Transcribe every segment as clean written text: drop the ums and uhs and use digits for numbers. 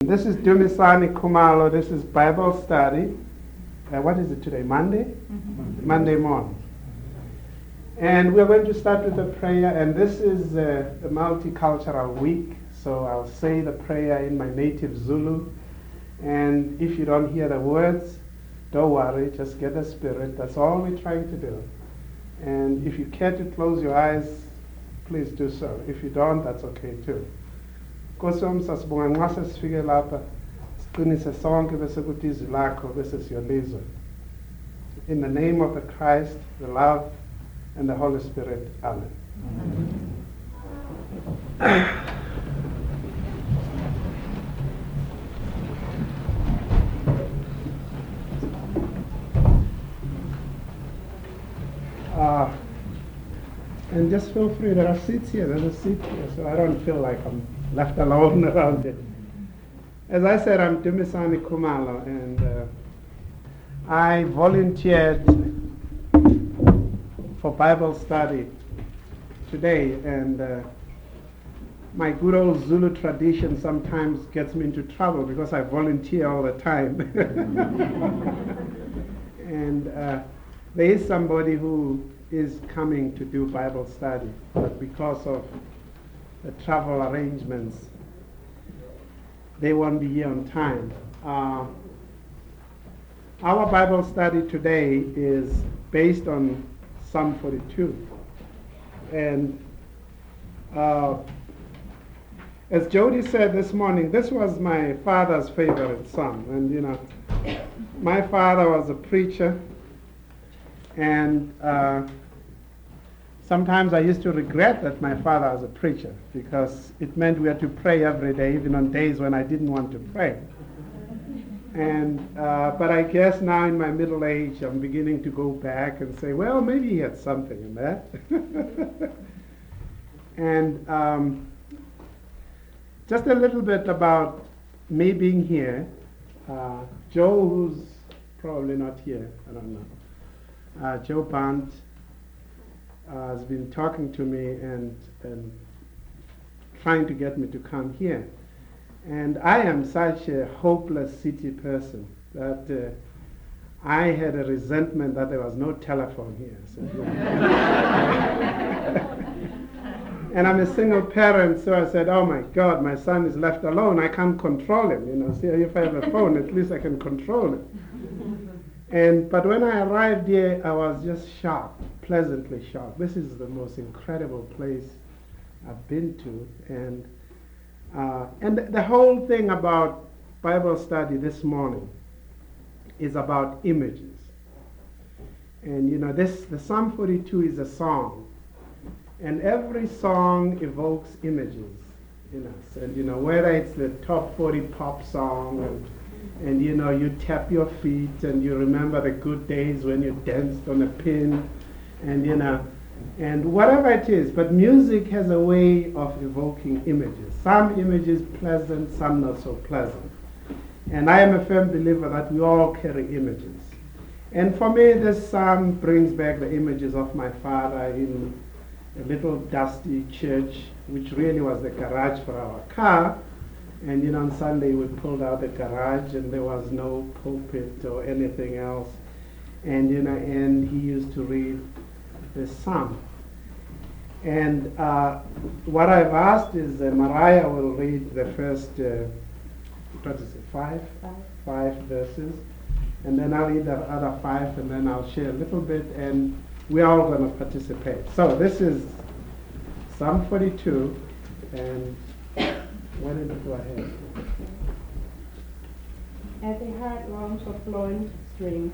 This is Dumisani Kumalo. This is Bible study. What is it today? Monday? Mm-hmm. Monday morning. And we're going to start with a prayer. And this is the multicultural week. So I'll say the prayer in my native Zulu. And if you don't hear the words, don't worry. Just get the spirit. That's all we're trying to do. And if you care to close your eyes, please do so. If you don't, that's okay too. Nkosi wami sasibonga nxa sesifike lapha siqinise sonke bese kuthi izwi lakho bese siyolizwa. In the name of the Christ, the love, and the Holy Spirit. Amen. And just feel free. There are seats here. There's a seat here, so I don't feel like I'm left alone around it. As I said, I'm Dumisani Kumalo, and I volunteered for Bible study today, and my good old Zulu tradition sometimes gets me into trouble because I volunteer all the time. And there is somebody who is coming to do Bible study, but because of the travel arrangements, they won't be here on time. Our Bible study today is based on Psalm 42. And as Jody said this morning, this was my father's favorite psalm. And you know, my father was a preacher, and sometimes I used to regret that my father was a preacher because it meant we had to pray every day, even on days when I didn't want to pray. And but I guess now in my middle age, I'm beginning to go back and say, well, maybe he had something in that. And just a little bit about me being here. Joe, who's probably not here, I don't know. Joe Bant has been talking to me and trying to get me to come here. And I am such a hopeless city person that I had a resentment that there was no telephone here. So, and I'm a single parent, so I said, oh my God, my son is left alone. I can't control him. You know, see, if I have a phone, at least I can control it. But when I arrived here, I was just shocked, pleasantly shocked. This is the most incredible place I've been to. And the whole thing about Bible study this morning is about images. And you know, the Psalm 42 is a song. And every song evokes images in us. And you know, whether it's the top 40 pop song and you know, you tap your feet and you remember the good days when you danced on a pin, and you know, and whatever it is, but music has a way of evoking images. Some images pleasant, some not so pleasant. And I am a firm believer that we all carry images. And for me, this psalm brings back the images of my father in a little dusty church, which really was the garage for our car. And you know, on Sunday we pulled out the garage and there was no pulpit or anything else. And you know, and he used to read the psalm. And what I've asked is Mariah will read the first, what is it, five verses. And then I'll read the other 5 and then I'll share a little bit and we're all going to participate. So this is Psalm 42 and why don't you go ahead? As a heart longs for flowing streams,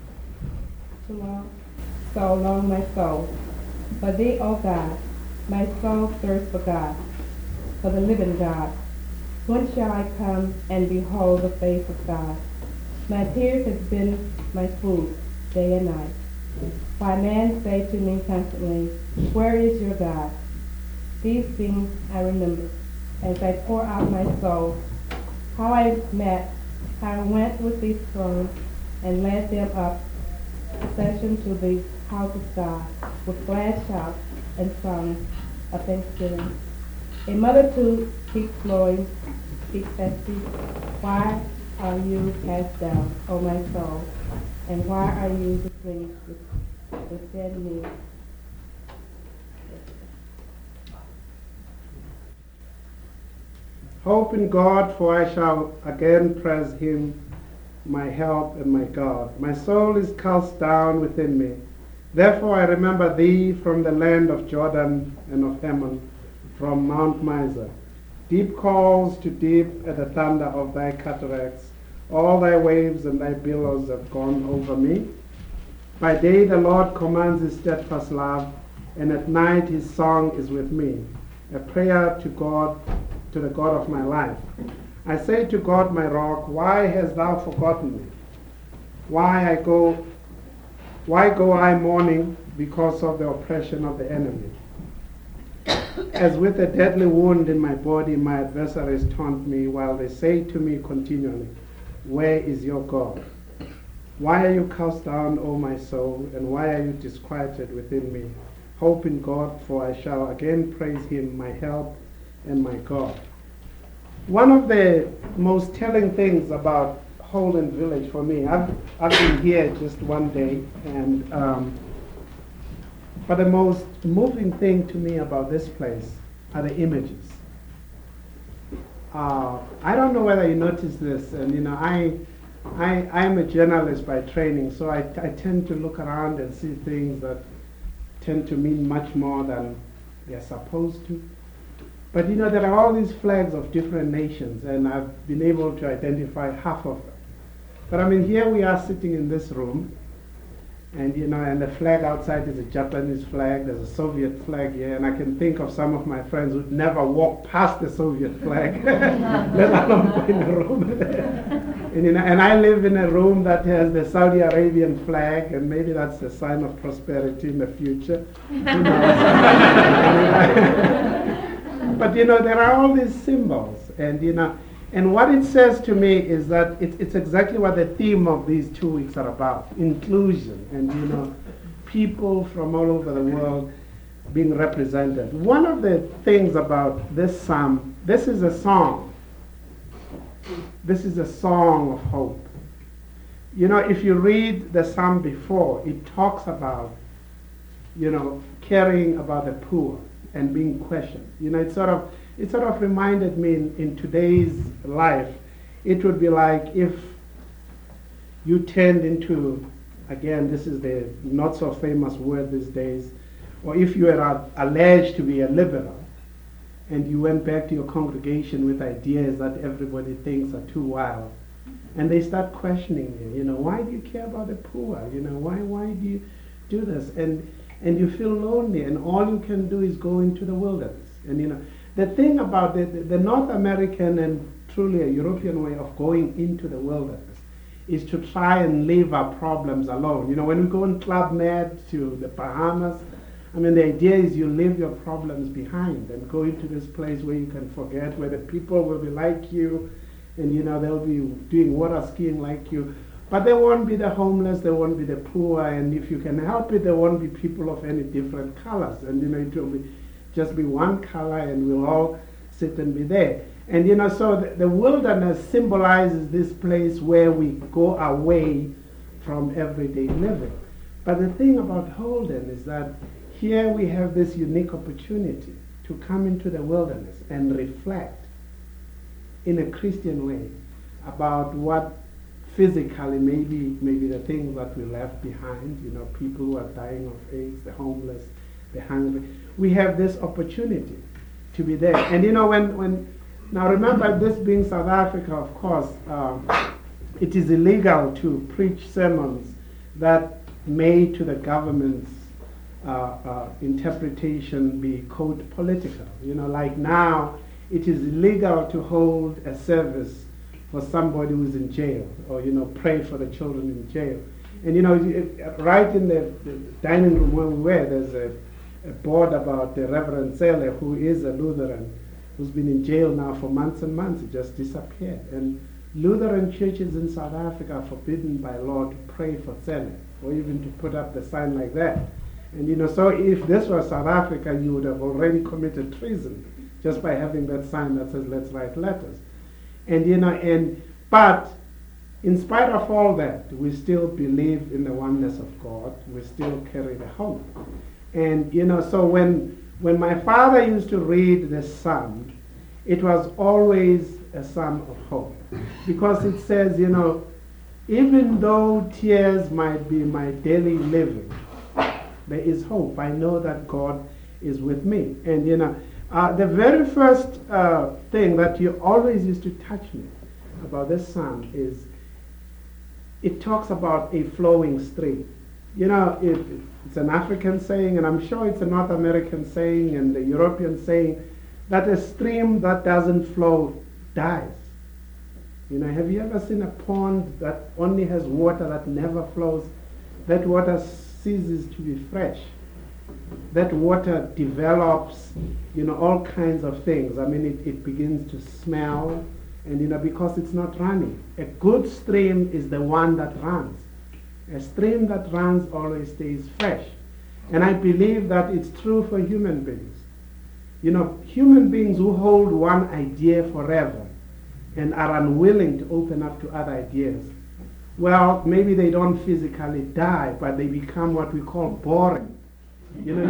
so long my soul. For thee, O God, my soul thirsts for God, for the living God. When shall I come and behold the face of God? My tears have been my food day and night. Why man say to me constantly, where is your God? These things I remember as I pour out my soul, how I went with these thrones and led them up procession to the house of God with glad shouts and songs of thanksgiving. A mother too keeps flowing Ecclesiastes, why are you cast down, O my soul, and why are you disgraced within me? Hope in God, for I shall again praise him, my help and my God. My soul is cast down within me. Therefore I remember thee from the land of Jordan and of Hermon, from Mount Mizar. Deep calls to deep at the thunder of thy cataracts. All thy waves and thy billows have gone over me. By day the Lord commands his steadfast love, and at night his song is with me, a prayer to God, to the God of my life. I say to God, my rock, why hast thou forgotten me? Why go I mourning because of the oppression of the enemy? As with a deadly wound in my body, my adversaries taunt me, while they say to me continually, where is your God? Why are you cast down, O my soul, and why are you disquieted within me? Hope in God, for I shall again praise him, my help and my God. One of the most telling things about Holden Village for me, I've been here just one day, and but the most moving thing to me about this place are the images. I don't know whether you noticed this, and I'm a journalist by training, so I tend to look around and see things that tend to mean much more than they're supposed to. But there are all these flags of different nations, and I've been able to identify half of them. But here we are sitting in this room, and and the flag outside is a Japanese flag, there's a Soviet flag here, and I can think of some of my friends who'd never walk past the Soviet flag, let alone go in a room. And I live in a room that has the Saudi Arabian flag, and maybe that's a sign of prosperity in the future. Who knows? But there are all these symbols, and what it says to me is that it's exactly what the theme of these 2 weeks are about: inclusion, and people from all over the world being represented. One of the things about this psalm, this is a song. This is a song of hope. If you read the psalm before, it talks about, caring about the poor and being questioned. It sort of reminded me in today's life, it would be like if you turned into, again, this is the not so famous word these days, or if you are alleged to be a liberal, and you went back to your congregation with ideas that everybody thinks are too wild, and they start questioning you, why do you care about the poor? Why do you do this? And you feel lonely, and all you can do is go into the wilderness. And the thing about the North American and truly a European way of going into the wilderness is to try and leave our problems alone. When we go on Club Med to the Bahamas, the idea is you leave your problems behind and go into this place where you can forget, where the people will be like you, and they'll be doing water skiing like you. But there won't be the homeless, there won't be the poor, and if you can help it, there won't be people of any different colors. And it will just be one color, and we'll all sit and be there. And so the wilderness symbolizes this place where we go away from everyday living. But the thing about Holden is that here we have this unique opportunity to come into the wilderness and reflect in a Christian way about what physically maybe the things that we left behind, people who are dying of AIDS, the homeless, the hungry. We have this opportunity to be there. And now remember, this being South Africa, of course, it is illegal to preach sermons that may to the government's interpretation be code political. Like now, it is illegal to hold a service for somebody who's in jail, or pray for the children in jail. And right in the dining room where we were, there's a board about the Reverend Sele, who is a Lutheran, who's been in jail now for months and months. He just disappeared. And Lutheran churches in South Africa are forbidden by law to pray for Sele, or even to put up the sign like that. And so if this was South Africa, you would have already committed treason just by having that sign that says, let's write letters. But in spite of all that, we still believe in the oneness of God. We still carry the hope. And so when my father used to read the psalm, it was always a psalm of hope, because it says, even though tears might be my daily living, there is hope. I know that God is with me. And the very first thing that you always used to touch me about this psalm is it talks about a flowing stream. It's an African saying, and I'm sure it's a North American saying and a European saying, that a stream that doesn't flow dies. Have you ever seen a pond that only has water that never flows? That water ceases to be fresh. That water develops, all kinds of things. I mean, it begins to smell, and because it's not running. A good stream is the one that runs. A stream that runs always stays fresh. And I believe that it's true for human beings. Human beings who hold one idea forever and are unwilling to open up to other ideas, well, maybe they don't physically die, but they become what we call boring. Have you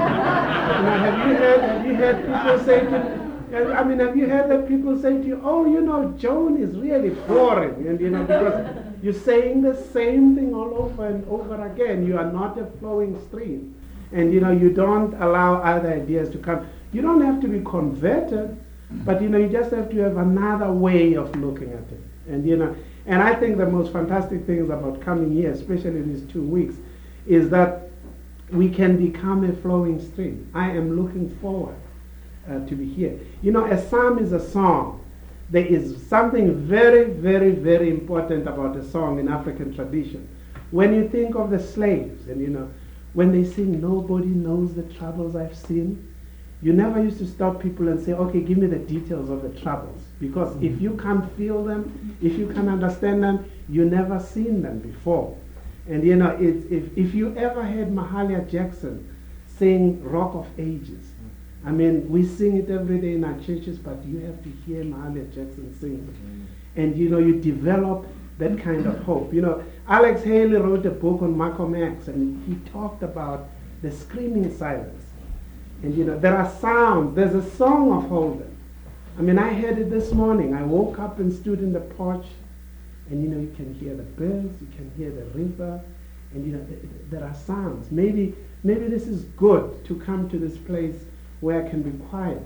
heard people say have you heard that people say to you, oh, Joan is really boring, and because you're saying the same thing all over and over again. You are not a flowing stream, and you don't allow other ideas to come. You don't have to be converted, but you just have to have another way of looking at it. And I think the most fantastic things about coming here, especially these 2 weeks, is that we can become a flowing stream. I am looking forward to be here. A psalm is a song. There is something very, very, very important about a song in African tradition. When you think of the slaves, and when they sing, nobody knows the troubles I've seen, you never used to stop people and say, okay, give me the details of the troubles. Because if you can't feel them, if you can't understand them, you never seen them before. And if you ever heard Mahalia Jackson sing Rock of Ages, I mean, we sing it every day in our churches, but you have to hear Mahalia Jackson sing. And you develop that kind of hope. Alex Haley wrote a book on Malcolm X, and he talked about the screaming silence. And there are sounds. There's a song of Holden. I mean, I heard it this morning. I woke up and stood in the porch, and you can hear the birds, you can hear the river, and there are sounds. Maybe this is good to come to this place where I can be quiet.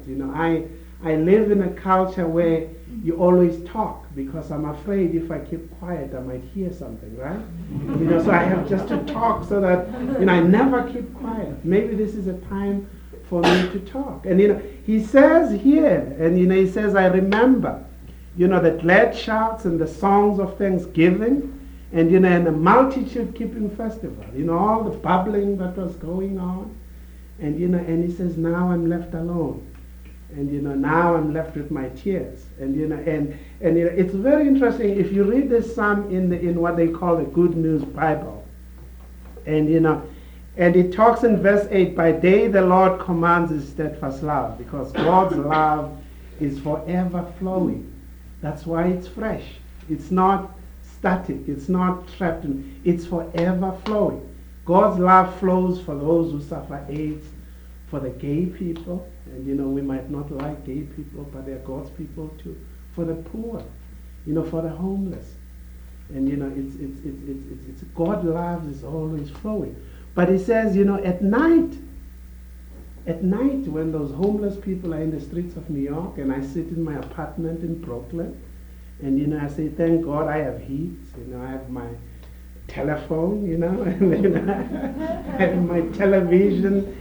I live in a culture where you always talk, because I'm afraid if I keep quiet I might hear something, right? So I have just to talk so that I never keep quiet. Maybe this is a time for me to talk. And he says here, and he says, I remember the glad shouts and the songs of thanksgiving, and and the multitude keeping festival, all the bubbling that was going on. And and he says, now I'm left alone. And now I'm left with my tears. And it's very interesting if you read this psalm in what they call the Good News Bible. And it talks in verse 8, by day the Lord commands his steadfast love, because God's love is forever flowing. That's why it's fresh. It's not static. It's not trapped in. It's forever flowing. God's love flows for those who suffer AIDS, for the gay people, and we might not like gay people, but they're God's people too. For the poor, for the homeless, and it's God's love is always flowing. But he says, at night when those homeless people are in the streets of New York, and I sit in my apartment in Brooklyn, and I say, thank God I have heat, I have my telephone, and I have my television,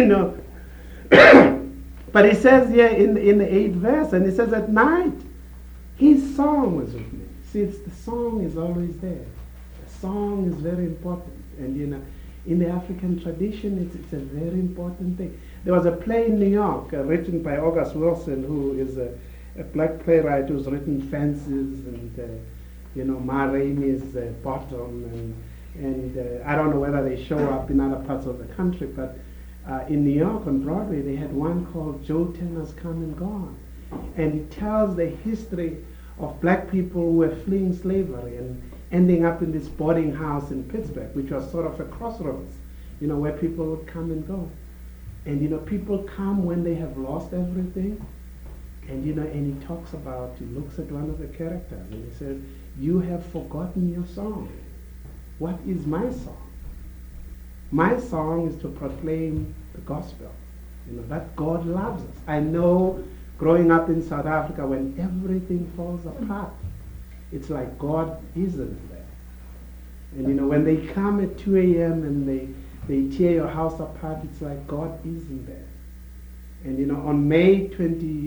But he says here in the 8th verse, and he says, at night, his song was with me. See, the song is always there. The song is very important. And in the African tradition, it's a very important thing. There was a play in New York written by August Wilson, who is a black playwright who's written Fences and Ma Rainey's Bottom, and I don't know whether they show up in other parts of the country, but in New York on Broadway they had one called Joe Turner's Come and Gone, and it tells the history of black people who were fleeing slavery and ending up in this boarding house in Pittsburgh, which was sort of a crossroads, where people would come and go. And, people come when they have lost everything. And, and he talks about, he looks at one of the characters and he says, you have forgotten your song. What is my song? My song is to proclaim the gospel, that God loves us. I know growing up in South Africa, when everything falls apart, it's like God isn't there. And, when they come at 2 a.m. and they tear your house apart, it's like God isn't there. And, on May 8,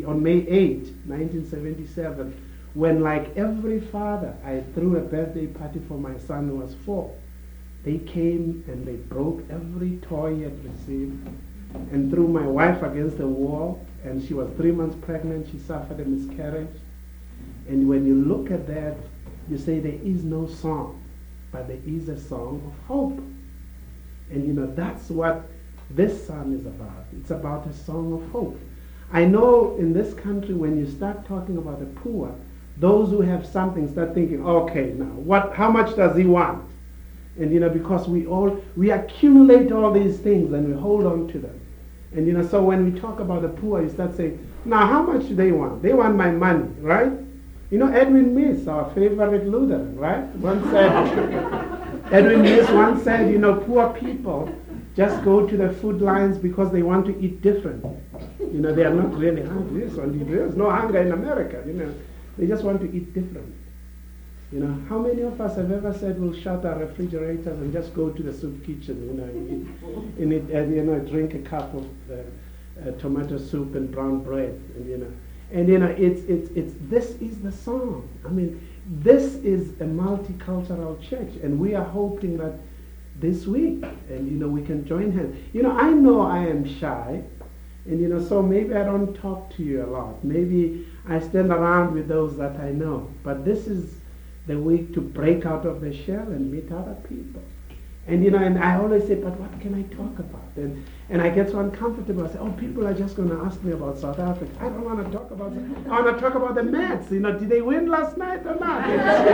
1977, when like every father, I threw a birthday party for my son who was 4, they came and they broke every toy he had received and threw my wife against the wall, and she was 3 months pregnant. She suffered a miscarriage. And when you look at that, you say there is no song, but there is a song of hope. And that's what this psalm is about. It's about a song of hope. I know in this country, when you start talking about the poor, those who have something start thinking, okay, now how much does he want? And because we accumulate all these things and we hold on to them. And so when we talk about the poor, you start saying, now how much do they want? They want my money, right? Edwin Miss, our favorite Lutheran, right? Edwin Miss once said, poor people just go to the food lines because they want to eat differently. They are not really hungry. There's no hunger in America. They just want to eat differently. How many of us have ever said we'll shut our refrigerators and just go to the soup kitchen, and drink a cup of tomato soup and brown bread, it's this is the song. I mean, this is a multicultural church, and we are hoping that this week, and we can join hands. I know I am shy, and so maybe I don't talk to you a lot. Maybe I stand around with those that I know, but this is the week to break out of the shell and meet other people. And I always say, but what can I talk about? And I get so uncomfortable. I say, people are just going to ask me about South Africa. I don't want to talk about it. I want to talk about the Mets. Did they win last night or not?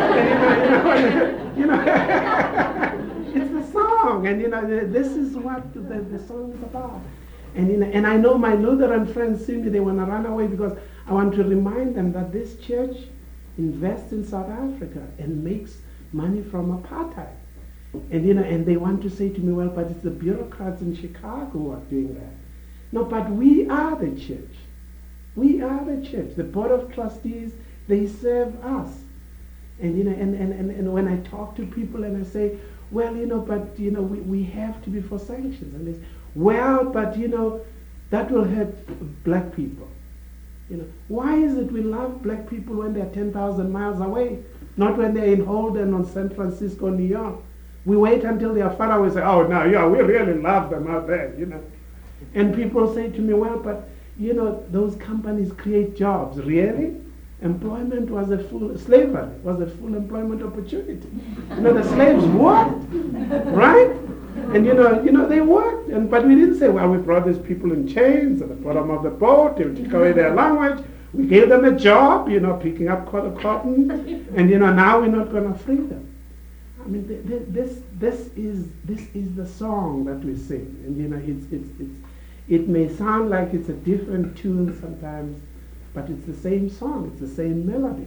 It's the song. And this is what the song is about. And I know my Lutheran friends see me, they want to run away because I want to remind them that this church invests in South Africa and makes money from apartheid. And they want to say to me, well, but it's the bureaucrats in Chicago who are doing that. No, but we are the church. We are the church. The board of trustees, they serve us. And when I talk to people and I say, well, but we have to be for sanctions. And they say, well, but that will hurt black people. Why is it we love black people when they're 10,000 miles away, not when they're in Holden or San Francisco, New York? We wait until they are far away and say, oh, no, yeah, we really love them out there, And people say to me, well, but, those companies create jobs. Really? Employment was slavery was a full employment opportunity. The slaves worked, right? And they worked, but we didn't say, well, we brought these people in chains at the bottom of the boat, they took away their language, we gave them a job, picking up cotton, and now we're not going to free them. I mean, this is the song that we sing, and it may sound like it's a different tune sometimes, but it's the same song, it's the same melody,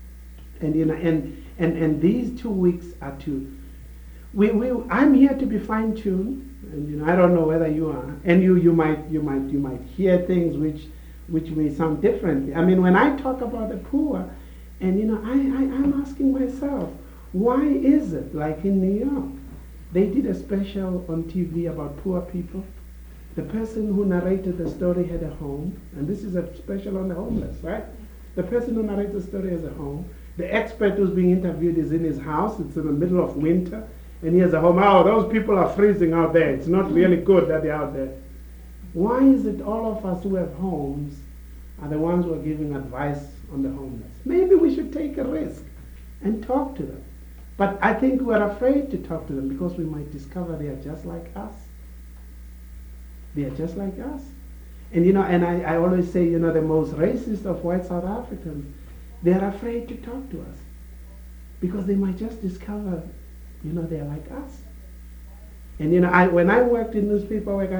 and these 2 weeks are to. I'm here to be fine-tuned, and I don't know whether you are, and you might hear things which may sound differently. I mean, when I talk about the poor, and I'm asking myself, why is it like in New York? They did a special on TV about poor people. The person who narrated the story had a home, and this is a special on the homeless, right? The person who narrates the story has a home. The expert who's being interviewed is in his house. It's in the middle of winter. And he has a home. Oh, those people are freezing out there. It's not really good that they're out there. Why is it all of us who have homes are the ones who are giving advice on the homeless? Maybe we should take a risk and talk to them. But I think we're afraid to talk to them because we might discover they are just like us. They are just like us. And and I always say, the most racist of white South Africans, they're afraid to talk to us because they might just discover, they're like us. And when I worked in newspaper work,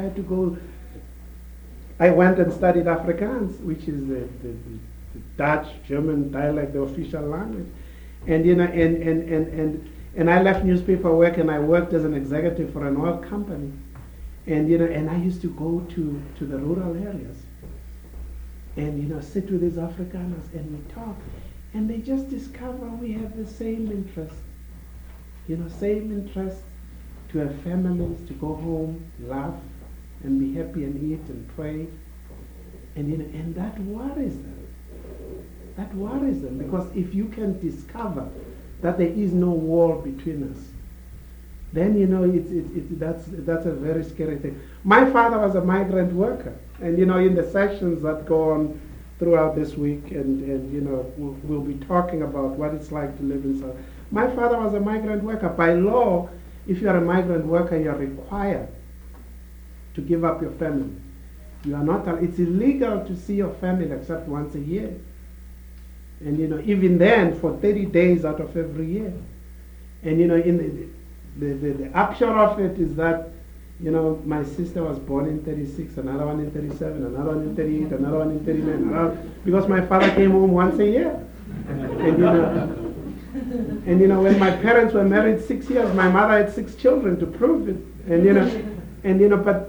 I went and studied Afrikaans, which is the Dutch, German dialect, the official language. And I left newspaper work and I worked as an executive for an oil company. And I used to go to the rural areas and, sit with these Afrikaners and we talk. And they just discover we have the same interest. Same interest to have families, to go home, laugh, and be happy and eat and pray. And that worries them. That worries them because if you can discover that there is no wall between us, then that's a very scary thing. My father was a migrant worker, and in the sessions that go on throughout this week, and we'll be talking about what it's like to live in South. My father was a migrant worker. By law, if you are a migrant worker, you are required to give up your family. You are not. It's illegal to see your family except once a year, and even then for 30 days out of every year. And in the upshot of it is that my sister was born in 36, another one in 37, another one in 38, another one in 39, because my father came home once a year. And when my parents were married 6 years, my mother had 6 children to prove it. And but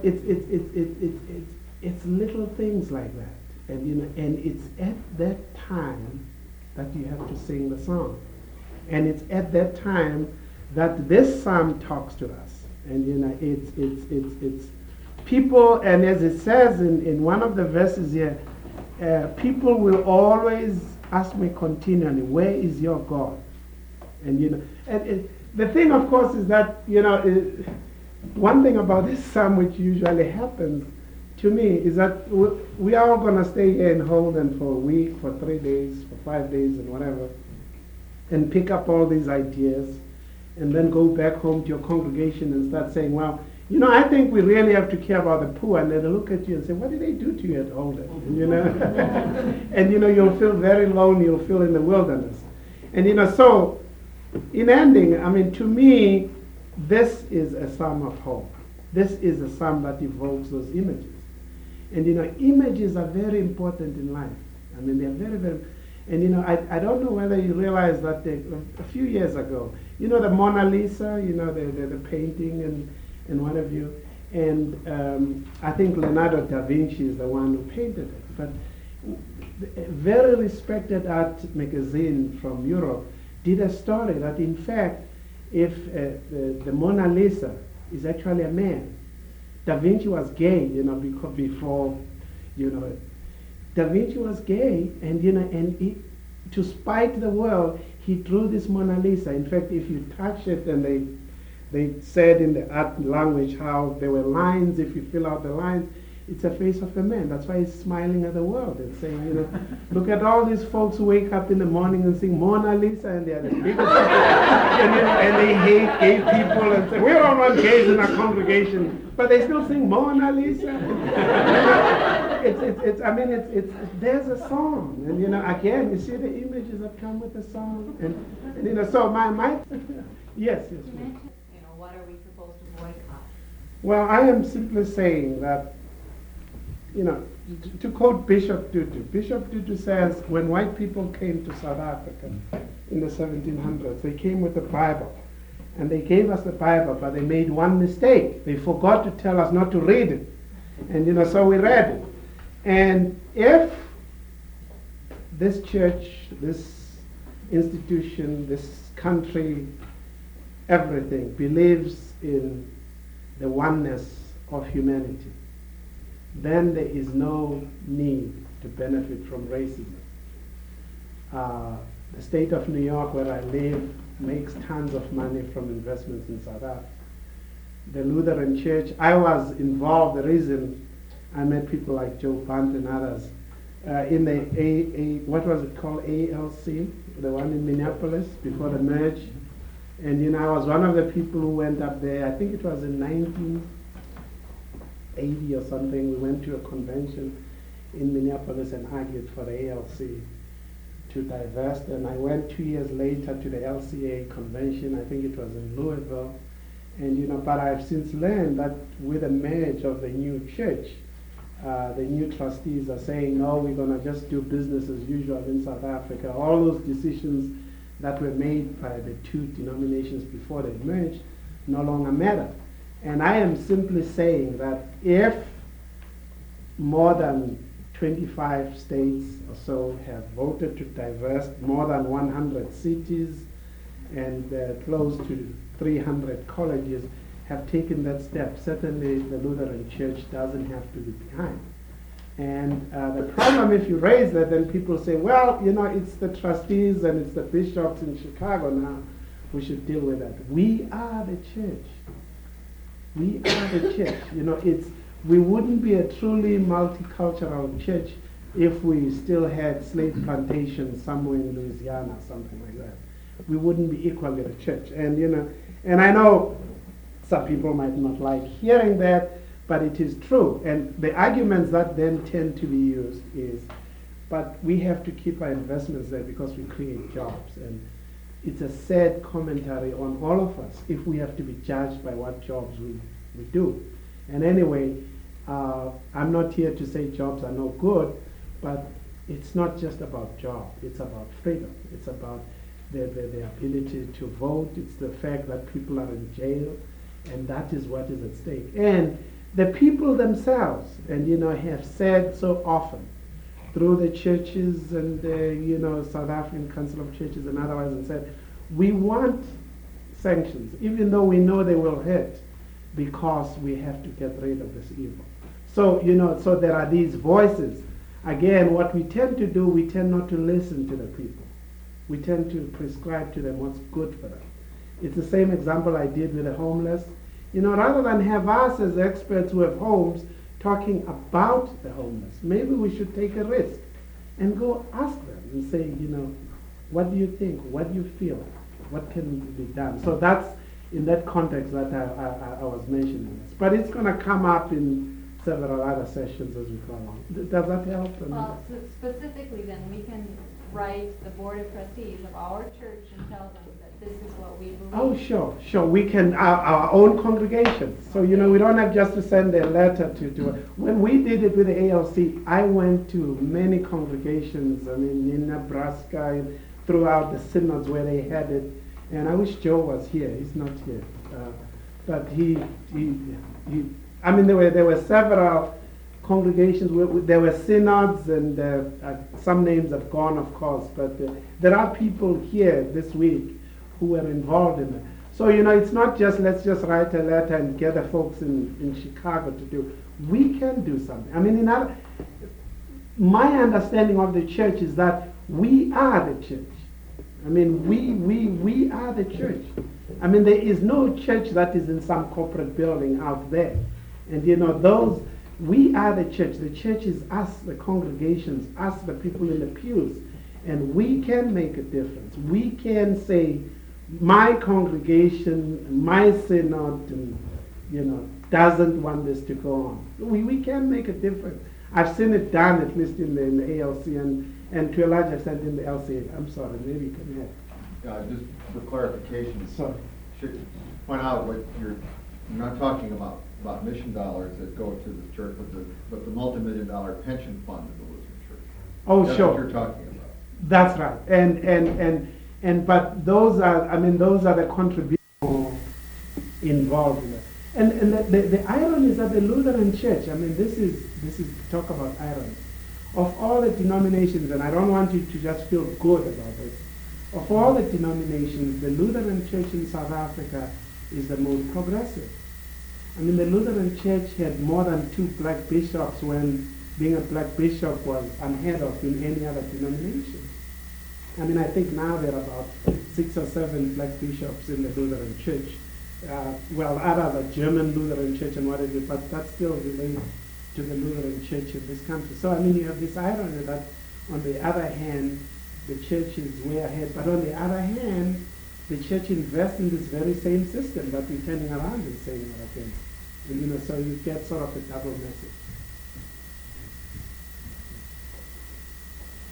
it's little things like that. And it's at that time that you have to sing the song. And it's at that time that this psalm talks to us. And it's people, and as it says in one of the verses here, people will always ask me continually, where is your God? And the thing, of course, is that one thing about this psalm which usually happens to me is that we are all going to stay here in Holden for a week, for 3 days, for 5 days, and whatever, and pick up all these ideas, and then go back home to your congregation and start saying, well, I think we really have to care about the poor. And then they look at you and say, what did they do to you at Holden? And you'll feel very lonely, you'll feel in the wilderness. And so in ending, to me, this is a psalm of hope. This is a psalm that evokes those images. And images are very important in life. They're very, very. And I don't know whether you realize that a few years ago, the Mona Lisa, the painting and what have you. And I think Leonardo da Vinci is the one who painted it. But a very respected art magazine from Europe did a story that, in fact, if the Mona Lisa is actually a man, Da Vinci was gay, because before, Da Vinci was gay, and to spite the world, he drew this Mona Lisa. In fact, if you touch it, and they said in the art language how there were lines, if you fill out the lines, it's a face of a man. That's why he's smiling at the world and saying, look at all these folks who wake up in the morning and sing Mona Lisa, and they're the biggest and they hate gay people and say, we don't want gays in our congregation, but they still sing Mona Lisa. There's a song, and again, you see the images that come with the song, and so my yes. What are we supposed to boycott? Well, I am simply saying that, to quote Bishop Tutu says, when white people came to South Africa in the 1700s, they came with the Bible. And they gave us the Bible, but they made one mistake. They forgot to tell us not to read it. And, so we read it. And if this church, this institution, this country, everything believes in the oneness of humanity, then there is no need to benefit from racism. The state of New York, where I live, makes tons of money from investments in South Africa. The Lutheran Church, I was involved, the reason I met people like Joe Bunt and others, in the what was it called, ALC, the one in Minneapolis, before the merge. And I was one of the people who went up there, I think it was in 1980 or something. We went to a convention in Minneapolis and argued for the ALC. to divest, and I went 2 years later to the LCA convention. I think it was in Louisville, and but I've since learned that with the merge of the new church, the new trustees are saying, no, we're going to just do business as usual in South Africa. All those decisions that were made by the two denominations before they merged no longer matter. And I am simply saying that if more than 25 states or so have voted to divest, more than 100 cities and close to 300 colleges have taken that step, certainly the Lutheran Church doesn't have to be behind. And the problem, if you raise that, then people say, well, it's the trustees and it's the bishops in Chicago now. We should deal with that. We are the church. We are the church. We wouldn't be a truly multicultural church if we still had slave plantations somewhere in Louisiana, something like that. We wouldn't be equally the church. And I know some people might not like hearing that, but it is true. And the arguments that then tend to be used is, but we have to keep our investments there because we create jobs. And it's a sad commentary on all of us if we have to be judged by what jobs we do. And anyway, I'm not here to say jobs are no good, but it's not just about jobs. It's about freedom. It's about the ability to vote. It's the fact that people are in jail, and that is what is at stake. And the people themselves, and have said so often through the churches and South African Council of Churches and otherwise, and said, we want sanctions, even though we know they will hurt, because we have to get rid of this evil. So, so there are these voices. Again, what we tend to do, we tend not to listen to the people. We tend to prescribe to them what's good for them. It's the same example I did with the homeless. Rather than have us as experts who have homes talking about the homeless, maybe we should take a risk and go ask them and say, what do you think? What do you feel? What can be done? So that's in that context that I was mentioning this. But it's going to come up in several other sessions as we go along. Does that help? Well, specifically then, we can write the Board of Trustees of our church and tell them that this is what we believe. Oh, sure. We can, our own congregation. So, we don't have just to send a letter to do it. When we did it with the ALC, I went to many congregations, in Nebraska, throughout the synods where they had it. And I wish Joe was here. He's not here. But there were several congregations, there were synods, and some names have gone, of course, but there are people here this week who were involved in it. So, it's not just let's just write a letter and get the folks in Chicago to do. We can do something. My understanding of the church is that we are the church. We are the church. There is no church that is in some corporate building out there. And we are the church. The church is us, the congregations, us, the people in the pews. And we can make a difference. We can say, my congregation, my synod, doesn't want this to go on. We can make a difference. I've seen it done, at least in the ALC and to a large extent in the LCA. I'm sorry, maybe you can help. Just for clarification, sorry. Should point out what you're not talking about mission dollars that go to the church, but the multi-million-dollar pension fund of the Lutheran Church. Oh, That's sure. what you're talking about. That's right. But those are the contributions involved in it. And the irony is that the Lutheran Church, this is talk about irony. Of all the denominations, and I don't want you to just feel good about this, of all the denominations, the Lutheran Church in South Africa is the most progressive. The Lutheran Church had more than 2 black bishops when being a black bishop was unheard of in any other denomination. I think now there are about 6 or 7 black bishops in the Lutheran Church. Others are German Lutheran Church and whatever, but that still relates to the Lutheran Church in this country. So, you have this irony that on the other hand, the church is way ahead, but on the other hand, the church invests in this very same system that we're turning around and saying are against. And, so you get sort of a double message.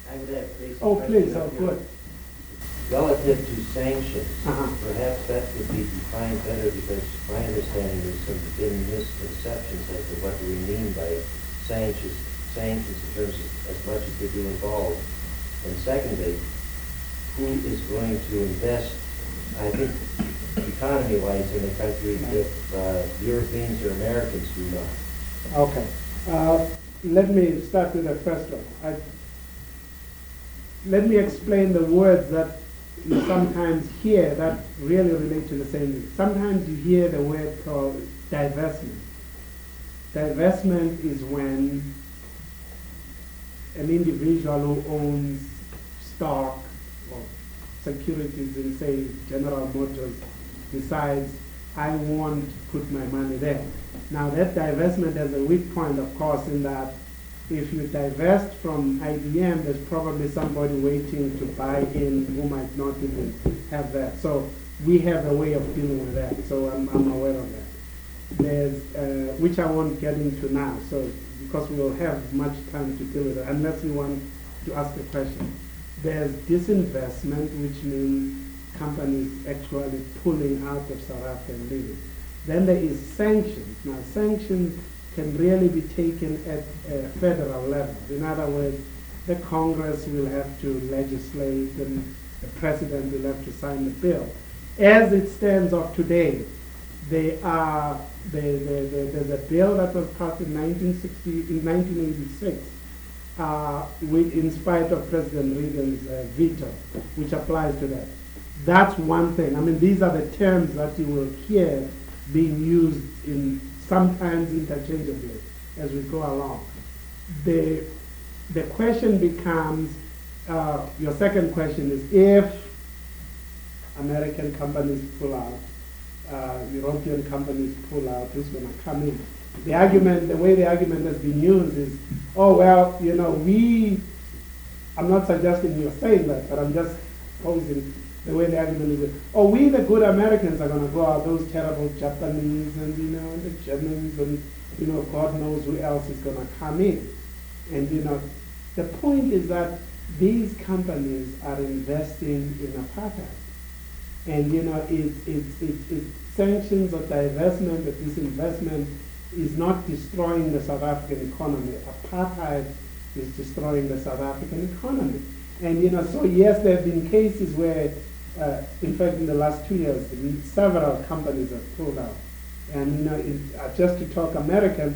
I would have a basic Oh, question please, up oh, here. good. Relative to sanctions, Uh-huh. perhaps that could be defined better, because my understanding is some been misconceptions as to what do we mean by sanctions in terms of as much as could be involved. And secondly, who is going to invest, I think, economy-wise in the country if Europeans or Americans do not? Okay. Let me start with the first one. Let me explain the words that you sometimes hear that really relate to the same thing. Sometimes you hear the word called divestment. Divestment is when an individual who owns stock or securities in, say, General Motors decides, I want to put my money there. Now that divestment has a weak point, of course, in that if you divest from IBM, there's probably somebody waiting to buy in who might not even have that. So we have a way of dealing with that, so I'm aware of that. There's, which I won't get into now, so because we will have much time to deal with it, unless you want to ask a question. There's disinvestment, which means companies actually pulling out of South Africa and leaving. Then there is sanctions. Now, sanctions can really be taken at a federal level. In other words, the Congress will have to legislate and the President will have to sign the bill. As it stands of today, there's a bill that was passed in 1986, in spite of President Reagan's veto, which applies to that. That's one thing. I mean, these are the terms that you will hear being used in sometimes interchangeably as we go along. The question becomes, your second question is, if American companies pull out, European companies pull out, who's going to come in? The argument, the way the argument has been used is, oh, well, you know, I'm not suggesting you're saying that, but I'm just posing the way the argument is, oh, we the good Americans are going to go out, those terrible Japanese and, you know, the Germans and, you know, God knows who else is going to come in. And, you know, the point is that these companies are investing in apartheid. And, you know, it's sanctions or divestment or disinvestment is not destroying the South African economy. Apartheid is destroying the South African economy. And, you know, so yes, there have been cases where, in fact, in the last 2 years, several companies have pulled out. And, you know, just to talk American,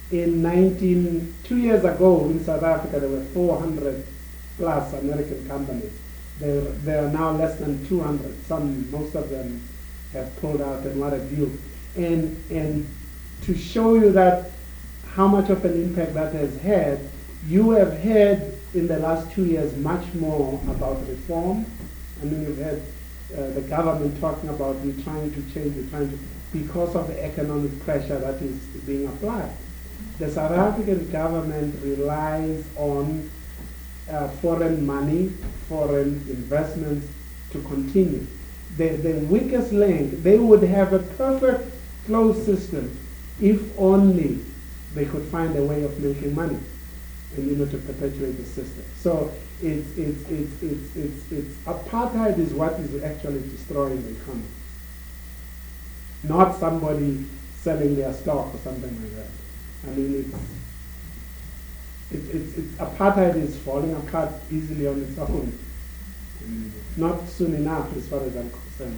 2 years ago in South Africa, there were 400 plus American companies. There are now less than 200. Most of them have pulled out and what have you. And to show you that how much of an impact that has had, you have had in the last 2 years much more about reform. I mean, you've had the government talking about we're trying to change, because of the economic pressure that is being applied. The South African government relies on foreign money, foreign investments to continue. The weakest link, they would have a perfect closed system if only they could find a way of making money and, you know, to perpetuate the system. So it's apartheid is what is actually destroying the economy, not somebody selling their stock or something like that. I mean, it's apartheid is falling apart easily on its own. Not soon enough, as far as I'm concerned.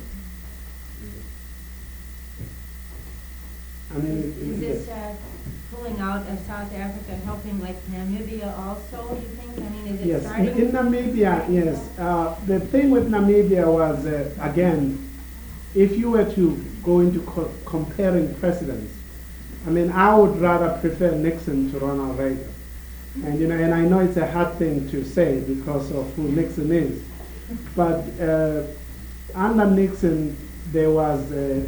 I mean, Is this pulling out of South Africa helping like Namibia also, you think? I mean, is it yes, starting? in Namibia, yes. The thing with Namibia was, again, if you were to go into comparing presidents, I mean, I would rather prefer Nixon to Ronald Reagan. And, you know, and I know it's a hard thing to say because of who Nixon is. But under Nixon, there was,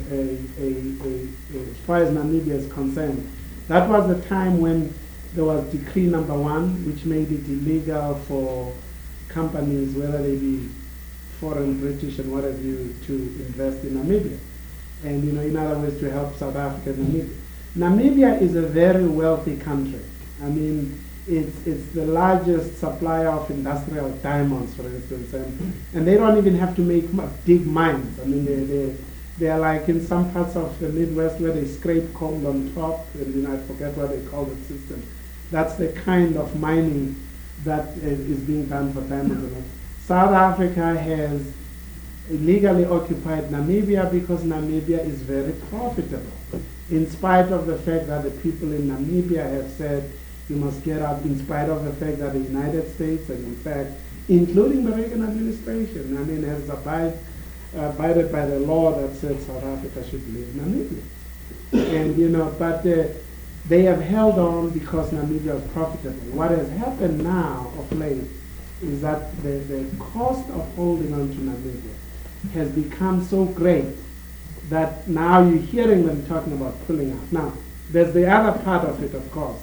as far as Namibia is concerned, that was the time when there was Decree Number 1, which made it illegal for companies, whether they be foreign, British, and whatever, to invest in Namibia. And, you know, in other words, to help South Africa and Namibia. Namibia is a very wealthy country. I mean, it's the largest supplier of industrial diamonds, for instance, and they don't even have to dig mines. I mean, they are like in some parts of the Midwest where they scrape coal on top, and I forget what they call the system. That's the kind of mining that is being done for diamonds. South Africa has illegally occupied Namibia because Namibia is very profitable, in spite of the fact that the people in Namibia have said you must get out, in spite of the fact that the United States, and in fact, including the Reagan administration, I mean, has abided by the law that said South Africa should leave Namibia. And, but they have held on because Namibia is profitable. What has happened now of late is that the cost of holding on to Namibia has become so great that now you're hearing them talking about pulling out. Now, there's the other part of it, of course.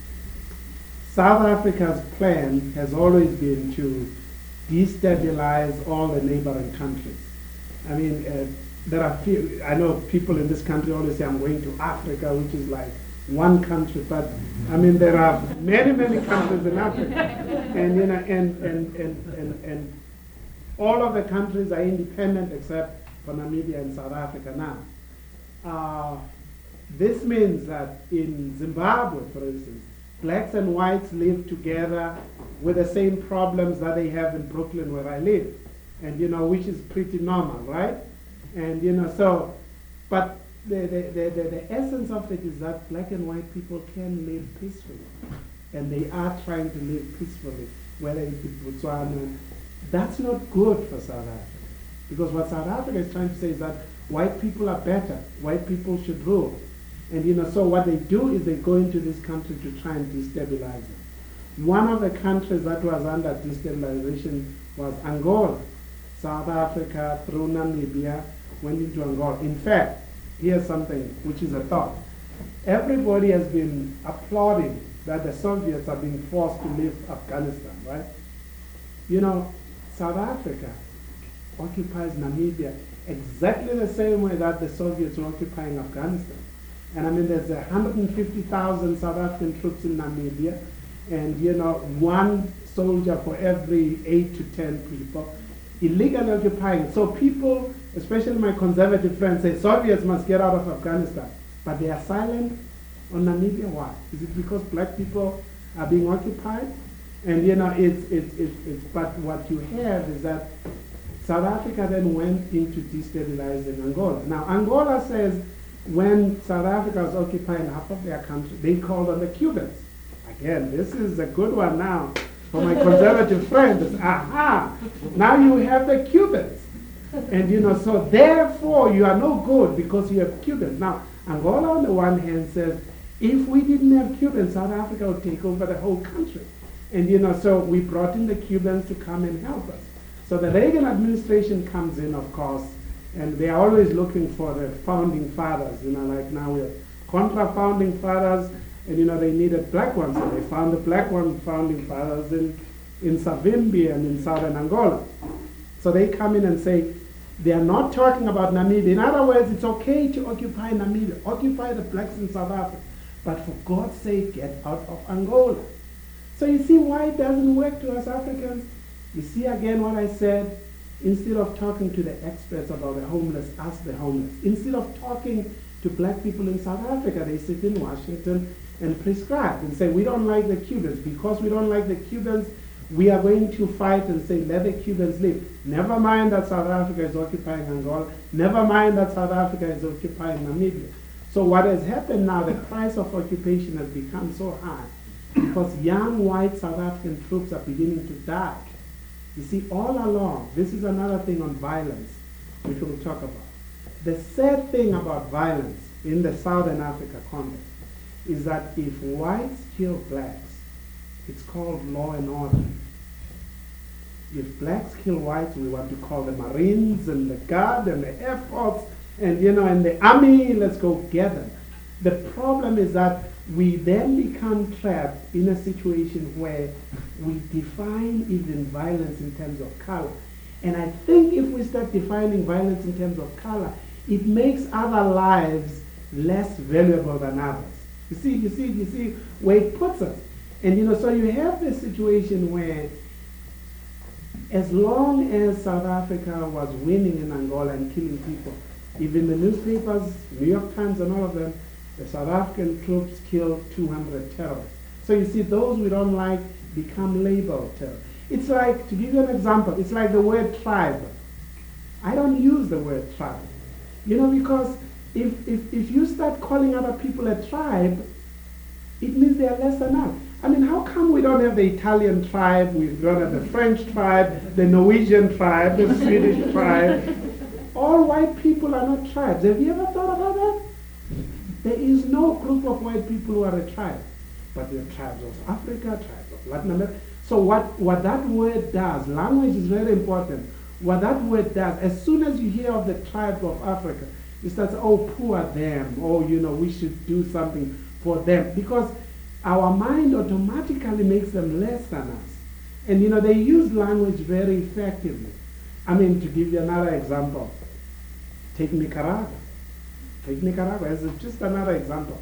South Africa's plan has always been to destabilize all the neighboring countries. I mean, there are few, I know people in this country always say I'm going to Africa, which is like one country, but I mean there are many, many countries in Africa, and and all of the countries are independent except for Namibia and South Africa now. This means that in Zimbabwe, for instance, blacks and whites live together with the same problems that they have in Brooklyn where I live, and which is pretty normal, right? And so, but the essence of it is that black and white people can live peacefully, and they are trying to live peacefully, whether it's in Botswana. That's not good for South Africa, because what South Africa is trying to say is that white people are better, white people should rule. And so what they do is they go into this country to try and destabilize them. One of the countries that was under destabilization was Angola. South Africa, through Namibia, went into Angola. In fact, here's something which is a thought. Everybody has been applauding that the Soviets are being forced to leave Afghanistan, right? South Africa occupies Namibia exactly the same way that the Soviets were occupying Afghanistan. And I mean, there's 150,000 South African troops in Namibia, and one soldier for every 8 to 10 people, illegally occupying. So people, especially my conservative friends, say Soviets must get out of Afghanistan, but they are silent on Namibia. Why? Is it because black people are being occupied? And but what you have is that South Africa then went into destabilizing Angola. Now Angola says when South Africa was occupying half of their country, they called on the Cubans. Again, this is a good one now for my conservative friends. Aha! Now you have the Cubans. And so therefore you are no good because you have Cubans. Now, Angola on the one hand says, if we didn't have Cubans, South Africa would take over the whole country. And so we brought in the Cubans to come and help us. So the Reagan administration comes in, of course, and they are always looking for the founding fathers. Like now we're contra-founding fathers, and they needed black ones, so they found the black founding fathers in Savimbi and in southern Angola. So they come in and say, they are not talking about Namibia. In other words, it's okay to occupy Namibia, occupy the blacks in South Africa, but for God's sake, get out of Angola. So you see why it doesn't work to us Africans? You see again what I said? Instead of talking to the experts about the homeless, ask the homeless. Instead of talking to black people in South Africa, they sit in Washington and prescribe and say, we don't like the Cubans. Because we don't like the Cubans, we are going to fight and say, let the Cubans live. Never mind that South Africa is occupying Angola. Never mind that South Africa is occupying Namibia. So what has happened now, the price of occupation has become so high because young white South African troops are beginning to die. You see, all along, this is another thing on violence, which we'll talk about. The sad thing about violence in the Southern Africa context is that if whites kill blacks, it's called law and order. If blacks kill whites, we want to call the Marines and the Guard and the Air Force and and the Army, let's go get them. The problem is that we then become trapped in a situation where we define even violence in terms of color. And I think if we start defining violence in terms of color, it makes other lives less valuable than others. You see where it puts us. And so you have this situation where as long as South Africa was winning in Angola and killing people, even the newspapers, New York Times and all of them, the South African troops killed 200 terrorists. So you see, those we don't like become labeled terrorists. It's like, to give you an example, it's like the word tribe. I don't use the word tribe. Because if you start calling other people a tribe, it means they are less than us. I mean, how come we don't have the Italian tribe, we don't have the French tribe, the Norwegian tribe, the Swedish tribe? All white people are not tribes. Have you ever thought about that? There is no group of white people who are a tribe. But there are tribes of Africa, tribes of Latin America. So what that word does, language is very important. What that word does, as soon as you hear of the tribes of Africa, you start saying, oh, poor them, oh, we should do something for them. Because our mind automatically makes them less than us. And they use language very effectively. I mean, to give you another example, take Nicaragua. Take Nicaragua as just another example.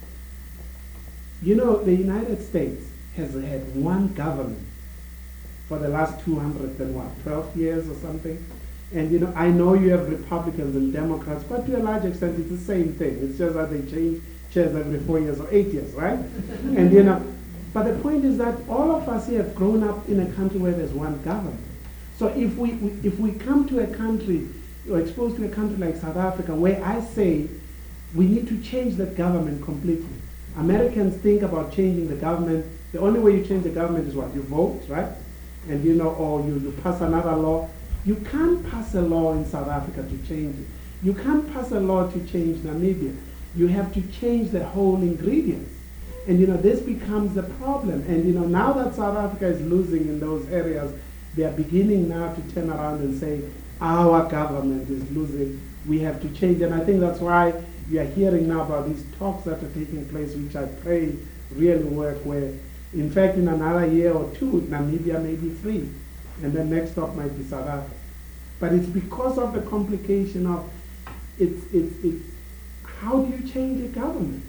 The United States has had one government for the last 12 years or something. And I know you have Republicans and Democrats, but to a large extent it's the same thing. It's just that they change chairs every 4 years or 8 years, right? And but the point is that all of us here have grown up in a country where there's one government. So if we come to a country or exposed to a country like South Africa, where I say we need to change that government completely. Americans think about changing the government. The only way you change the government is what? You vote, right? And or you pass another law. You can't pass a law in South Africa to change it. You can't pass a law to change Namibia. You have to change the whole ingredients. And this becomes the problem. And now that South Africa is losing in those areas, they are beginning now to turn around and say, our government is losing, we have to change. And I think that's why you are hearing now about these talks that are taking place, which I pray really work, where in fact in another year or two, Namibia may be free. And then next stop might be South Africa. But it's because of the complication of it's how do you change a government?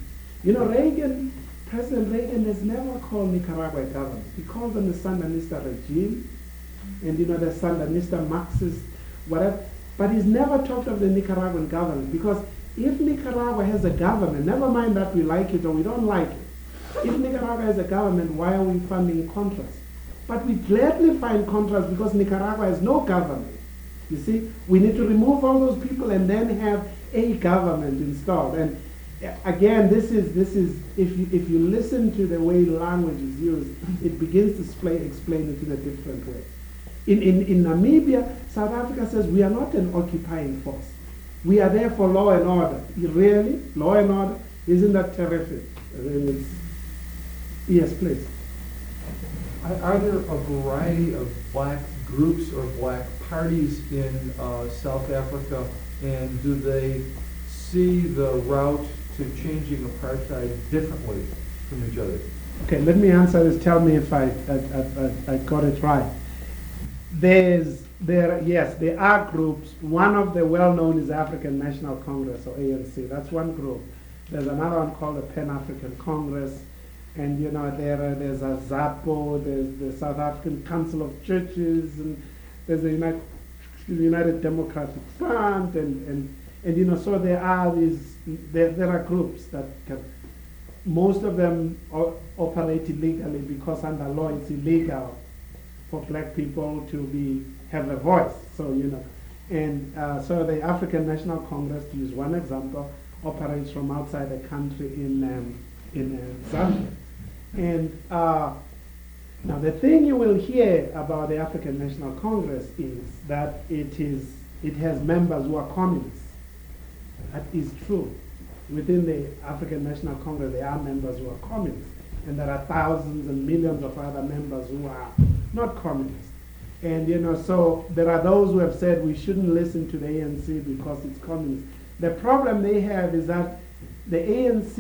President Reagan has never called Nicaragua a government. He calls them the Sandinista regime, and the Sandinista Marxist, whatever. But he's never talked of the Nicaraguan government, because if Nicaragua has a government, never mind that we like it or we don't like it, if Nicaragua has a government, why are we funding Contras? But we gladly find Contras because Nicaragua has no government. You see, we need to remove all those people and then have a government installed. And again, this is if you listen to the way language is used, it begins to explain it in a different way. In Namibia, South Africa says we are not an occupying force. We are there for law and order. Really? Law and order? Isn't that terrific? Yes, please. Are there a variety of black groups or black parties in South Africa, and do they see the route to changing apartheid differently from each other? Okay, let me answer this. Tell me if I got it right. Yes, there are groups. One of the well-known is African National Congress, or ANC. That's one group. There's another one called the Pan-African Congress. And there's a ZAPO, there's the South African Council of Churches, and there's the United Democratic Front, and so there are there are groups that most of them operate illegally, because under law it's illegal for black people to have a voice. So so the African National Congress, to use one example, operates from outside the country in Zambia. And now the thing you will hear about the African National Congress is that it has members who are communists. That is true. Within the African National Congress, there are members who are communists, and there are thousands and millions of other members who are not communists. And so there are those who have said we shouldn't listen to the ANC because it's communist. The problem they have is that the ANC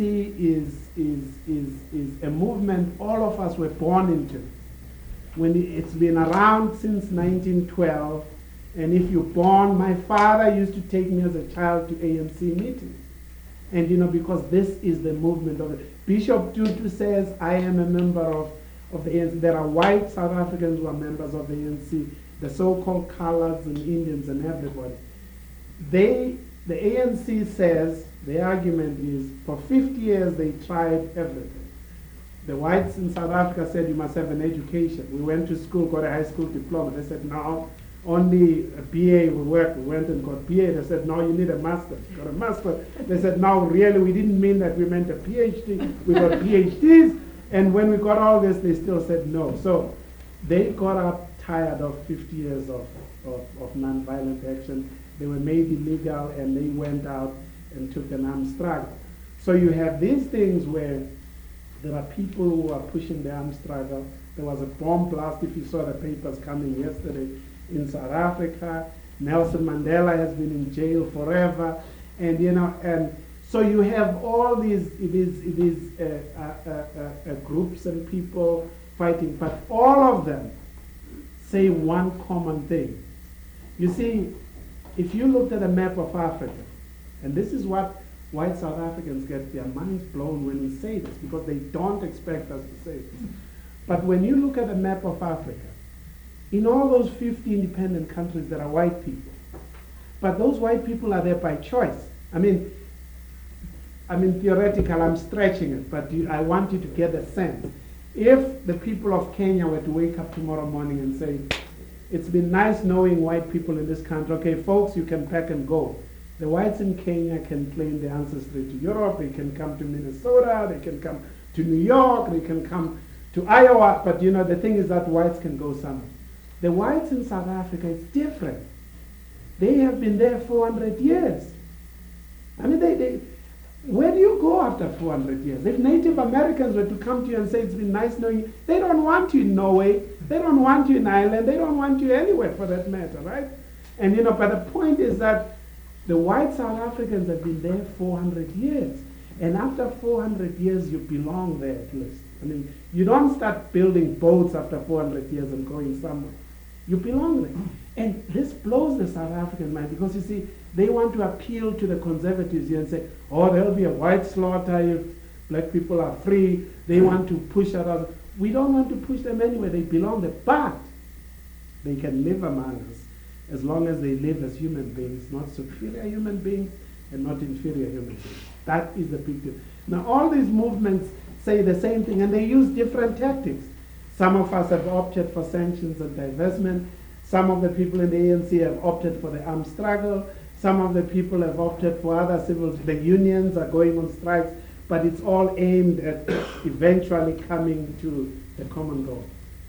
is a movement all of us were born into. When it's been around since 1912, and if you're born, my father used to take me as a child to ANC meetings. And because this is the movement of it. Bishop Tutu says, I am a member of of the ANC. There are white South Africans who are members of the ANC, the so-called coloreds and Indians and everybody. The ANC says, the argument is, for 50 years they tried everything. The whites in South Africa said you must have an education. We went to school, got a high school diploma. They said no, only a BA will work. We went and got BA. They said no, you need a master's. Got a master's. They said no, really, we didn't mean that. We meant a PhD. We got PhDs. And when we got all this, they still said no. So they got up tired of 50 years of nonviolent action. They were made illegal, and they went out and took an armed struggle. So you have these things where there are people who are pushing the armed struggle. There was a bomb blast, if you saw the papers coming yesterday, in South Africa. Nelson Mandela has been in jail forever. And, and so you have all these, groups and people fighting, but all of them say one common thing. You see, if you looked at a map of Africa, and this is what white South Africans get their minds blown when we say this, because they don't expect us to say this. But when you look at a map of Africa, in all those 50 independent countries, there are white people. But those white people are there by choice. I mean, theoretical, I'm stretching it, but I want you to get a sense. If the people of Kenya were to wake up tomorrow morning and say, it's been nice knowing white people in this country, okay, folks, you can pack and go. The whites in Kenya can claim their ancestry to Europe, they can come to Minnesota, they can come to New York, they can come to Iowa, but the thing is that whites can go somewhere. The whites in South Africa is different. They have been there 400 years. I mean, where do you go after 400 years? If Native Americans were to come to you and say, it's been nice knowing you, they don't want you in Norway, they don't want you in Ireland, they don't want you anywhere for that matter, right? And but the point is that the white South Africans have been there 400 years. And after 400 years, you belong there at least. I mean, you don't start building boats after 400 years and going somewhere. You belong there. And this blows the South African mind, because you see, they want to appeal to the conservatives here and say, oh, there'll be a white slaughter if black people are free. They want to push others. We don't want to push them anywhere. They belong there. But they can live among us as long as they live as human beings, not superior human beings and not inferior human beings. That is the big deal. Now, all these movements say the same thing, and they use different tactics. Some of us have opted for sanctions and divestment. Some of the people in the ANC have opted for the armed struggle. Some of the people have opted for other civil. The unions are going on strikes, but it's all aimed at eventually coming to the common goal.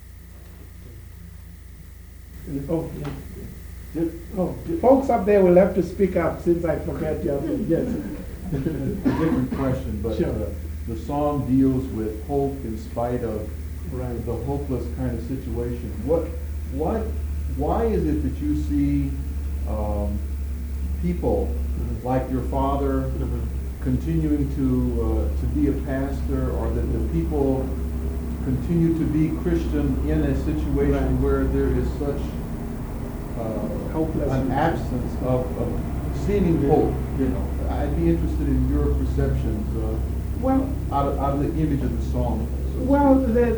Folks up there will have to speak up since I forgot you. Yes. A different question, but Sure. The song deals with hope in spite of Right. the hopeless kind of situation. Why is it that you see people like your father continuing to be a pastor, or that the people continue to be Christian in a situation Right. where there is such Hopeless. an absence of seeming hope? I'd be interested in your perceptions Well, out of the image of the song. Well,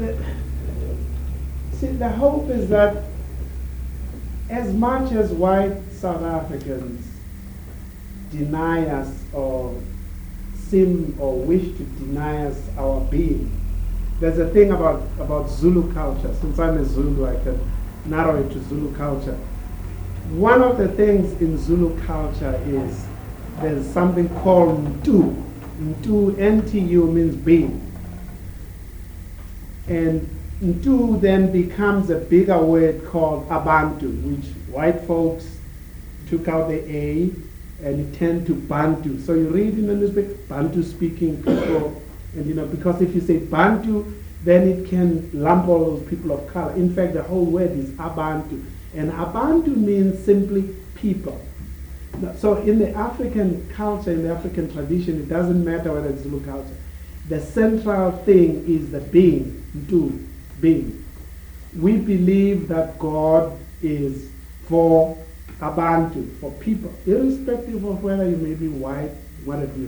the hope is that as much as white South Africans deny us or seem or wish to deny us our being, there's a thing about Zulu culture. Since I'm a Zulu, I can narrow it to Zulu culture. One of the things in Zulu culture is there's something called Mtu. Mtu, N-T-U, means being. And Mtu then becomes a bigger word called Abantu, which white folks took out the A and it turned to Bantu. So you read in the newspaper, Bantu speaking people, and because if you say Bantu, then it can lump all those people of color. In fact, the whole word is Abantu. And Abantu means simply people. So in the African culture, in the African tradition, it doesn't matter whether it's Zulu culture. The central thing is the being, Mtu, being. We believe that God is for Abantu, for people, irrespective of whether you may be white, whatever you.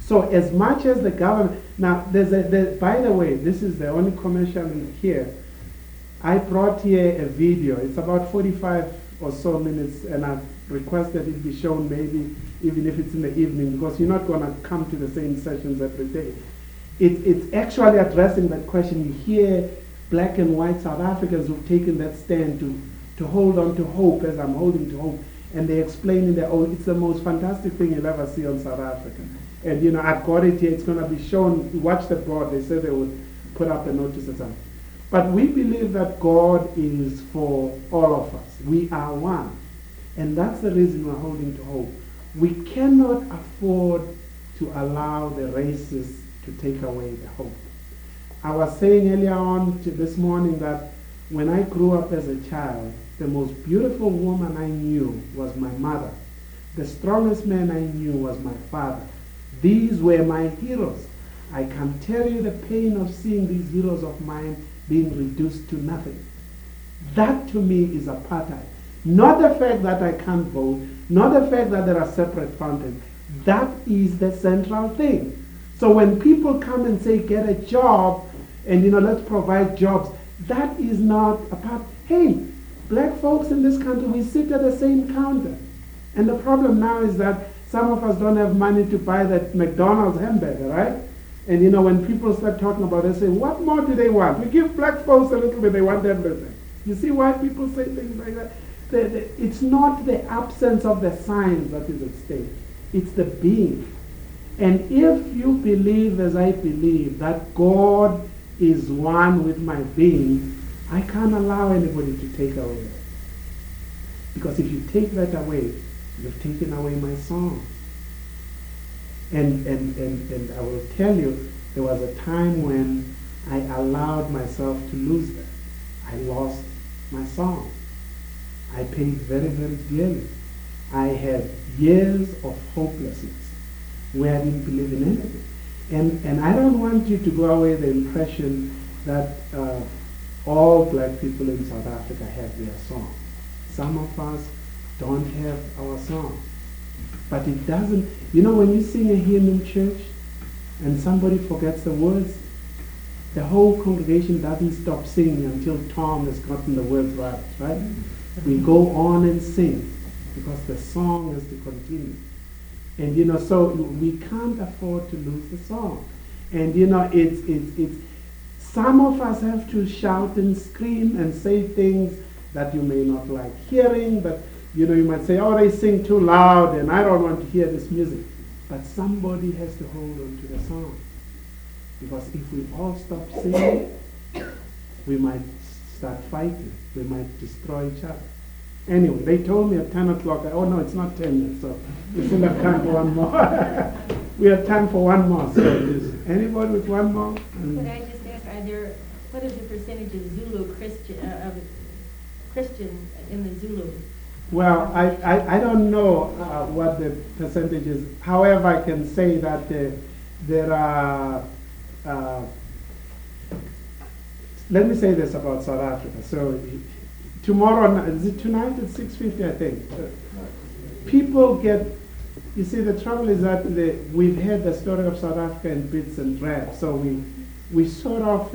So as much as the government, now by the way, this is the only commercial in here. I brought here a video. It's about 45 or so minutes, and I've requested it be shown maybe even if it's in the evening, because you're not going to come to the same sessions every day. It's actually addressing that question. You hear black and white South Africans who've taken that stand to hold on to hope, as I'm holding to hope, and they explain in their own. It's the most fantastic thing you'll ever see on South Africa. And you know, I've got it here. It's going to be shown. Watch the board. They said they would put up a notice or something. But we believe that God is for all of us. We are one. And that's the reason we're holding to hope. We cannot afford to allow the racists to take away the hope. I was saying earlier on this morning that when I grew up as a child, the most beautiful woman I knew was my mother. The strongest man I knew was my father. These were my heroes. I can tell you the pain of seeing these heroes of mine being reduced to nothing. That to me is apartheid. Not the fact that I can't vote, not the fact that there are separate fountains. That is the central thing. So when people come and say, get a job, and let's provide jobs, that is not apartheid. Hey, black folks in this country, we sit at the same counter. And the problem now is that some of us don't have money to buy that McDonald's hamburger, right? And when people start talking about it, they say, what more do they want? We give black folks a little bit, they want everything. You see why people say things like that? It's not the absence of the signs that is at stake. It's the being. And if you believe, as I believe, that God is one with my being, I can't allow anybody to take away that. Because if you take that away, you've taken away my song. And I will tell you, there was a time when I allowed myself to lose that. I lost my song. I paid very, very dearly. I had years of hopelessness where I didn't believe in anything. And I don't want you to go away with the impression that all black people in South Africa have their song. Some of us don't have our song. But it doesn't, when you sing a hymn in church and somebody forgets the words, the whole congregation doesn't stop singing until Tom has gotten the words right? We go on and sing because the song has to continue. And so we can't afford to lose the song. And it's some of us have to shout and scream and say things that you may not like hearing, but you might say, oh, they sing too loud and I don't want to hear this music. But somebody has to hold on to the song. Because if we all stop singing, we might start fighting. We might destroy each other. Anyway, they told me at 10 o'clock, oh no, it's not 10 yet, so we still have time for one more. We have time for one more. So is anybody with one more? Could I just ask, what is the percentage of Zulu Christian in the Zulu? Well, I don't know what the percentage is. However, I can say that there are, let me say this about South Africa. So tomorrow, is it tonight at 6:50, I think? People get, you see, the trouble is that we've heard the story of South Africa in bits and drabs. So we sort of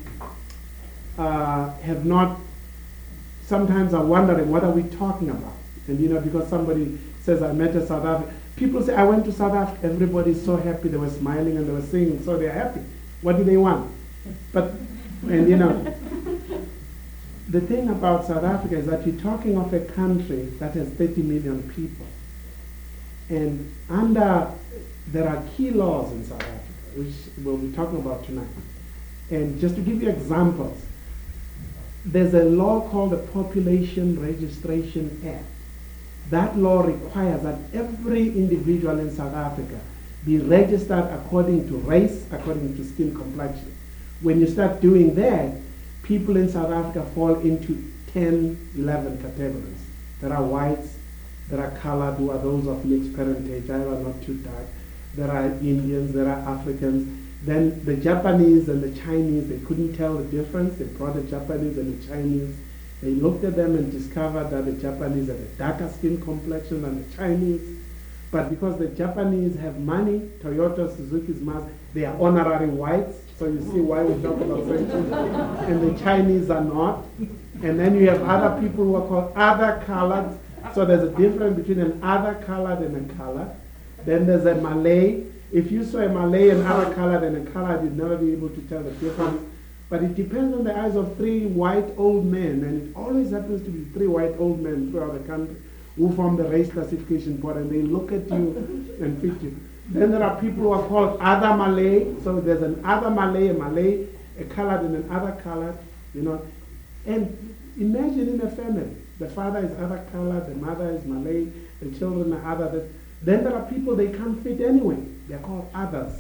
have not, sometimes are wondering, what are we talking about? And because somebody says, I met a South African, people say, I went to South Africa, everybody's so happy, they were smiling and they were singing, so they're happy. What do they want? But, and the thing about South Africa is that you're talking of a country that has 30 million people. And there are key laws in South Africa, which we'll be talking about tonight. And just to give you examples, there's a law called the Population Registration Act. That law requires that every individual in South Africa be registered according to race, according to skin complexion. When you start doing that, people in South Africa fall into 10, 11 categories. There are whites, there are colored, who are those of mixed parentage, either not too dark. There are Indians, there are Africans. Then the Japanese and the Chinese, they couldn't tell the difference. They brought the Japanese and the Chinese. They looked at them and discovered that the Japanese had a darker skin complexion than the Chinese. But because the Japanese have money, Toyota, Suzuki's, Mazda, they are honoring whites. So you see why we talk about sanctions. And the Chinese are not. And then you have other people who are called other colored. So there's a difference between an other colored and a colored. Then there's a Malay. If you saw a Malay and other colored and a colored, you'd never be able to tell the difference. But it depends on the eyes of three white old men, and it always happens to be three white old men throughout the country who form the race classification board, and they look at you and fit you. Then there are people who are called other Malay. So there's an other Malay, a colored and an other colored, you know. And imagine in a family, the father is other colored, the mother is Malay, the children are other. Then there are people they can't fit anyway. They're called others.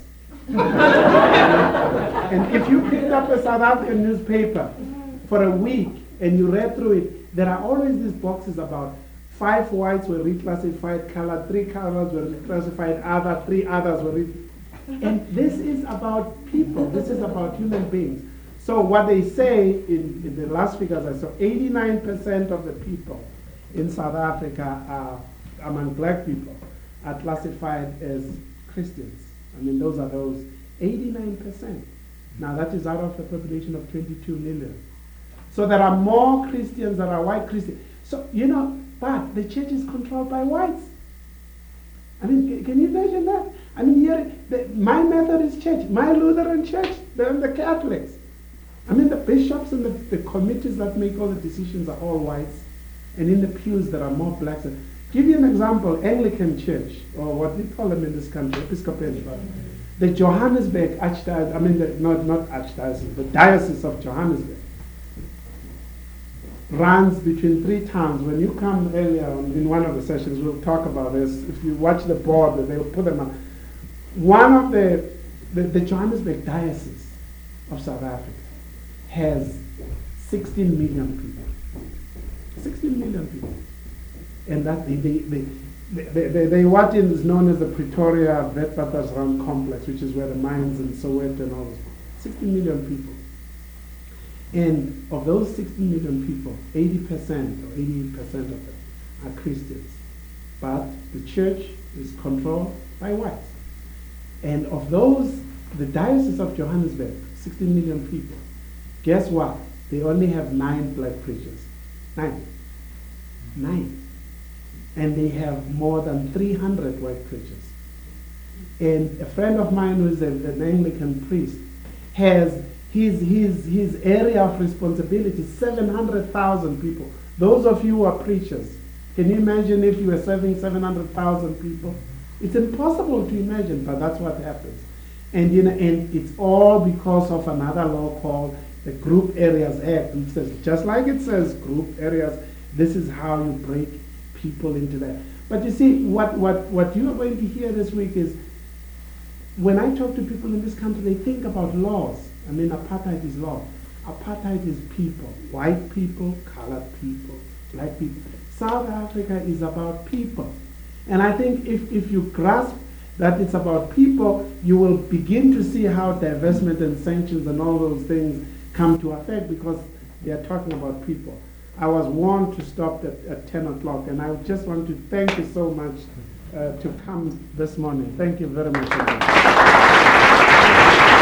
And if you picked up a South African newspaper for a week and you read through it, there are always these boxes about 5 whites were reclassified colored, 3 colors were reclassified other, 3 others were and this is about people. This is about human beings. So what they say in the last figures I saw, 89% of the people in South Africa are, among black people, are classified as Christians. I mean, those 89%. Now that is out of the population of 22 million. So there are more Christians than are white Christians. So, you know, but the church is controlled by whites. I mean, can you imagine that? I mean, here, my Methodist church, my Lutheran church, they're the Catholics. I mean, the bishops and the committees that make all the decisions are all whites. And in the pews, there are more blacks. Give you an example, Anglican church, or what we call them in this country, Episcopalian. The Johannesburg Archdiocese, I mean, not Archdiocese, the Diocese of Johannesburg, runs between 3 towns. When you come earlier in one of the sessions, we'll talk about this. If you watch the board, they'll put them on. One of the Johannesburg Diocese of South Africa has 16 million people. 16 million people. And that they what is known as the Pretoria Witwatersrand complex, which is where the mines and Soweto and all those, 16 million people. And of those 16 million people, 80% or 88% of them are Christians. But the church is controlled by whites. And of those, the Diocese of Johannesburg, 16 million people, guess what? They only have 9 black preachers. 9. And they have more than 300 white preachers. And a friend of mine who is an Anglican priest has his area of responsibility, 700,000 people. Those of you who are preachers, can you imagine if you were serving 700,000 people? It's impossible to imagine, but that's what happens. And you know, and it's all because of another law called the Group Areas Act, which says, just like it says group areas, this is how you break people into that. But you see, what you are going to hear this week is, when I talk to people in this country, they think about laws. I mean, apartheid is law. Apartheid is people. White people, colored people, black people. South Africa is about people. And I think if you grasp that it's about people, you will begin to see how divestment and sanctions and all those things come to effect, because they are talking about people. I was warned to stop at 10 o'clock, and I just want to thank you so much to come this morning. Thank you very much.